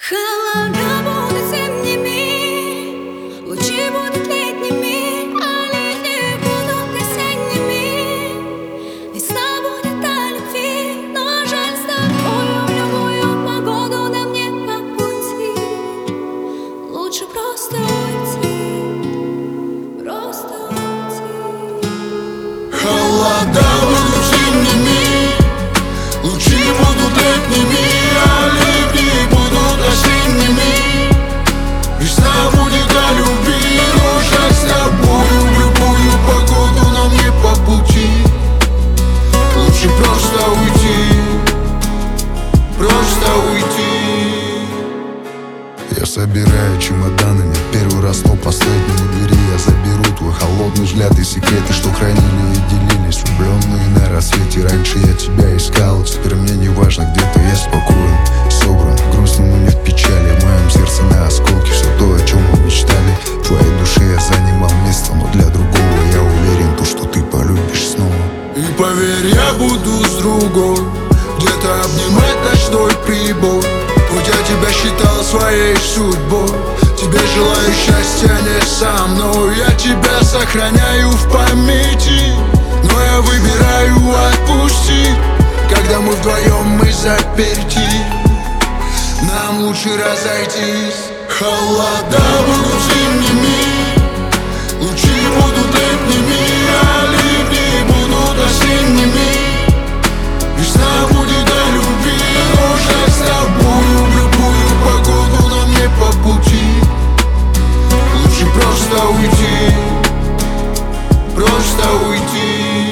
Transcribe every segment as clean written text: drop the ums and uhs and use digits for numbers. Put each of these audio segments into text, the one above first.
Холода будут зимними, лучи будут летними, а летние будут осенними. Весна будет о любви, но жаль, с тобою в любую погоду нам не по пути. Лучше просто уйти, просто уйти. Холода будут зимними, лучи будут летними, а ливни будут осенними. Весна будет о любви, но жаль, с тобою в любую погоду нам не по пути. Лучше просто уйти, просто уйти. Я собираю чемоданами, первый раз, но последний. У двери я заберу твой холодный взгляд и секреты, что хранили и делились влюбленные на рассвете. Раньше я тебя искал, теперь мне не важно, где-то я спокоен, собран, грустно, но не в печали. В моем сердце на осколки все то, о чем мы мечтали. В твоей душе я занимал место, но для другого я уверен, то, что ты полюбишь снова. И поверь, я буду с другой, где-то обнимать ночной прибой. Хоть я тебя считал своей судьбой, тебе желаю счастья не со мной. Я тебя сохраняю в памяти, но я выбираю отпустить. Когда мы вдвоем, мы заперти, нам лучше разойтись. Холода будут зимними, лучи будут летними, а ливни будут осенними. Весна будет о любви, но жаль, с тобою в любую погоду нам не по пути. Лучше просто уйти, просто уйти.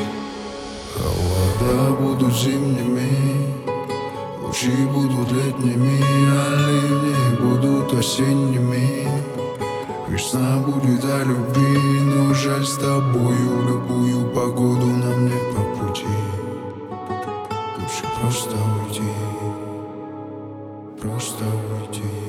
Холода будут зимними, лучи будут летними, а ливни будут осенними. Весна будет о любви, но жаль, с тобою в любую погоду нам не по пути. Лучше просто уйти, просто уйти.